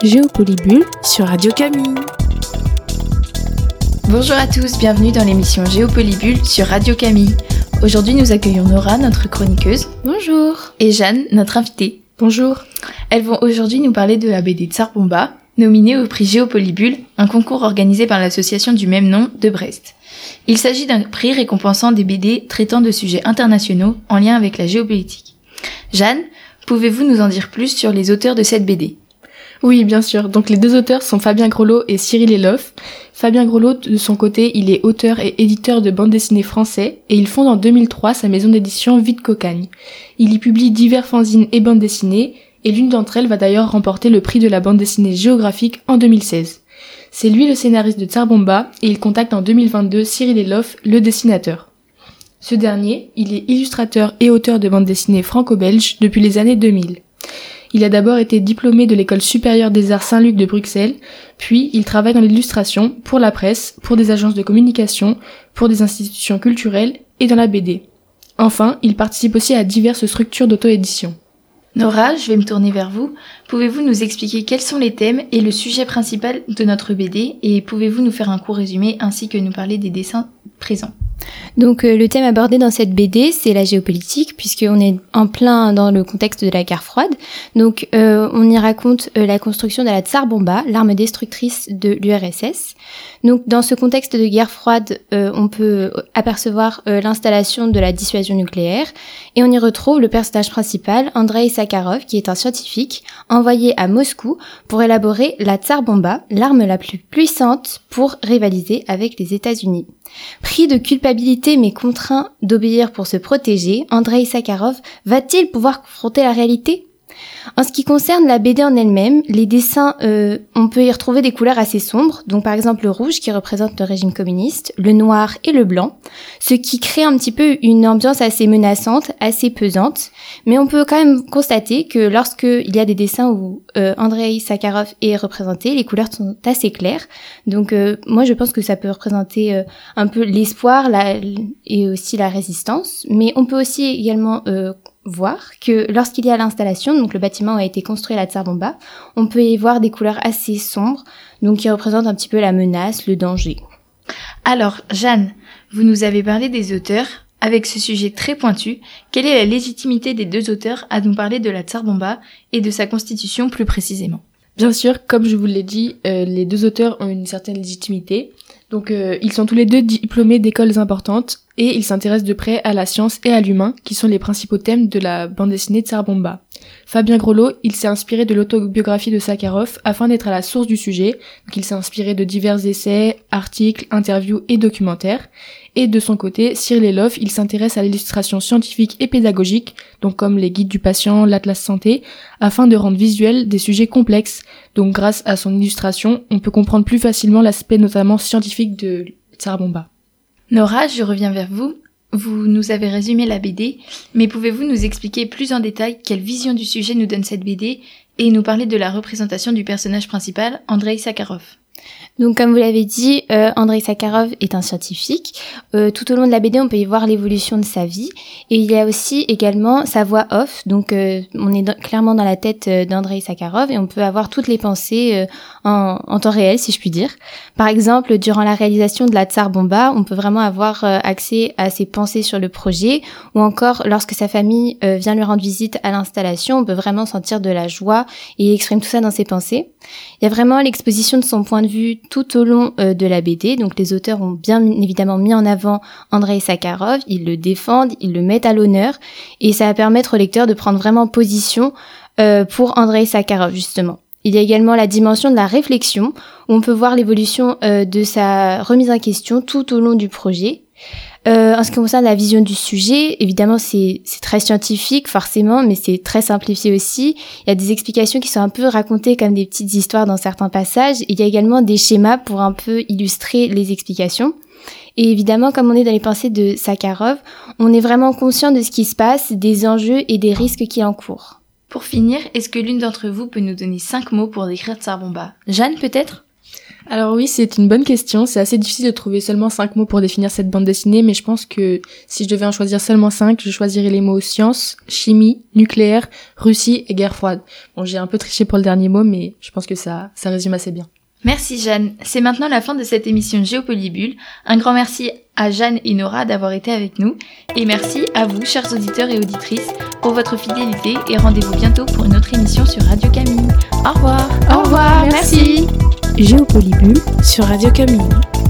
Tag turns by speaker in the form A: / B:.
A: Géopolybulle sur Radio Camille.
B: Bonjour à tous, bienvenue dans l'émission Géopolybulle sur Radio Camille. Aujourd'hui, nous accueillons Nora, notre chroniqueuse.
A: Bonjour.
B: Et Jeanne, notre invitée.
A: Bonjour.
B: Elles vont aujourd'hui nous parler de la BD Tsar Bomba, nominée au prix Géopolybulle, un concours organisé par l'association du même nom de Brest. Il s'agit d'un prix récompensant des BD traitant de sujets internationaux en lien avec la géopolitique. Jeanne, pouvez-vous nous en dire plus sur les auteurs de cette BD ?
A: Oui, bien sûr. Donc les deux auteurs sont Fabien Grolot et Cyril Eloff. Fabien Grolot, de son côté, il est auteur et éditeur de bande dessinée français et il fonde en 2003 sa maison d'édition Vide Cocagne. Il y publie divers fanzines et bandes dessinées et l'une d'entre elles va d'ailleurs remporter le prix de la bande dessinée géographique en 2016. C'est lui le scénariste de Tsar Bomba et il contacte en 2022 Cyril Eloff, le dessinateur. Ce dernier, il est illustrateur et auteur de bande dessinée franco-belge depuis les années 2000. Il a d'abord été diplômé de l'École supérieure des arts Saint-Luc de Bruxelles, puis il travaille dans l'illustration, pour la presse, pour des agences de communication, pour des institutions culturelles et dans la BD. Enfin, il participe aussi à diverses structures d'auto-édition.
B: Nora, je vais me tourner vers vous. Pouvez-vous nous expliquer quels sont les thèmes et le sujet principal de notre BD et pouvez-vous nous faire un court résumé ainsi que nous parler des dessins présents ?
C: Donc le thème abordé dans cette BD, c'est la géopolitique, puisqu'on est en plein dans le contexte de la guerre froide. Donc on y raconte la construction de la Tsar Bomba, l'arme destructrice de l'URSS. Donc dans ce contexte de guerre froide, on peut apercevoir l'installation de la dissuasion nucléaire, et on y retrouve le personnage principal, Andreï Sakharov, qui est un scientifique envoyé à Moscou pour élaborer la Tsar Bomba, l'arme la plus puissante pour rivaliser avec les États-Unis. Pris de culpabilité mais contraint d'obéir pour se protéger, Andreï Sakharov va-t-il pouvoir confronter la réalité ? En ce qui concerne la BD en elle-même, les dessins, on peut y retrouver des couleurs assez sombres, donc par exemple le rouge qui représente le régime communiste, le noir et le blanc, ce qui crée un petit peu une ambiance assez menaçante, assez pesante, mais on peut quand même constater que lorsqu'il y a des dessins où Andreï Sakharov est représenté, les couleurs sont assez claires, donc moi je pense que ça peut représenter un peu l'espoir et aussi la résistance, mais on peut aussi également voir que lorsqu'il y a l'installation, donc le bâtiment a été construit à la Tsar Bomba, on peut y voir des couleurs assez sombres, donc qui représentent un petit peu la menace, le danger.
B: Alors, Jeanne, vous nous avez parlé des auteurs. Avec ce sujet très pointu, quelle est la légitimité des deux auteurs à nous parler de la Tsar Bomba et de sa constitution plus précisément ?
A: Bien sûr, comme je vous l'ai dit, les deux auteurs ont une certaine légitimité. Donc ils sont tous les deux diplômés d'écoles importantes et ils s'intéressent de près à la science et à l'humain, qui sont les principaux thèmes de la bande dessinée Tsar Bomba. Fabien Grolot, il s'est inspiré de l'autobiographie de Sakharov afin d'être à la source du sujet. Donc il s'est inspiré de divers essais, articles, interviews et documentaires. Et de son côté, Cyril Eloff, il s'intéresse à l'illustration scientifique et pédagogique, donc comme les guides du patient, l'atlas santé, afin de rendre visuels des sujets complexes. Donc grâce à son illustration, on peut comprendre plus facilement l'aspect notamment scientifique de Tsar Bomba.
B: Nora, je reviens vers vous. Vous nous avez résumé la BD, mais pouvez-vous nous expliquer plus en détail quelle vision du sujet nous donne cette BD et nous parler de la représentation du personnage principal, Andreï Sakharov ?
C: Donc comme vous l'avez dit, Andreï Sakharov est un scientifique. Tout au long de la BD, on peut y voir l'évolution de sa vie. Et il y a aussi également sa voix off. Donc on est clairement dans la tête d'Andreï Sakharov et on peut avoir toutes les pensées en temps réel, si je puis dire. Par exemple, durant la réalisation de la Tsar Bomba, on peut vraiment avoir accès à ses pensées sur le projet. Ou encore, lorsque sa famille vient lui rendre visite à l'installation, on peut vraiment sentir de la joie et il exprime tout ça dans ses pensées. Il y a vraiment l'exposition de son point de vue tout au long de la BD. Donc les auteurs ont bien évidemment mis en avant Andreï Sakharov, ils le défendent, ils le mettent à l'honneur et ça va permettre au lecteur de prendre vraiment position pour Andreï Sakharov justement. Il y a également la dimension de la réflexion où on peut voir l'évolution de sa remise en question tout au long du projet. En ce qui concerne la vision du sujet, évidemment c'est très scientifique forcément, mais c'est très simplifié aussi. Il y a des explications qui sont un peu racontées comme des petites histoires dans certains passages. Il y a également des schémas pour un peu illustrer les explications. Et évidemment, comme on est dans les pensées de Sakharov, on est vraiment conscient de ce qui se passe, des enjeux et des risques qu'il encourt.
B: Pour finir, est-ce que l'une d'entre vous peut nous donner 5 mots pour décrire Tsar Bomba ? Jeanne peut-être ?
A: Alors oui, c'est une bonne question. C'est assez difficile de trouver seulement 5 mots pour définir cette bande dessinée, mais je pense que si je devais en choisir seulement 5, je choisirais les mots science, chimie, nucléaire, Russie et guerre froide. Bon, j'ai un peu triché pour le dernier mot, mais je pense que ça résume assez bien.
B: Merci Jeanne. C'est maintenant la fin de cette émission Géopolybulle. Un grand merci à Jeanne et Nora d'avoir été avec nous. Et merci à vous, chers auditeurs et auditrices, pour votre fidélité. Et rendez-vous bientôt pour une autre émission sur Radio Camille. Au revoir.
C: Au revoir, merci.
D: Géopolybulle sur Radio Camille.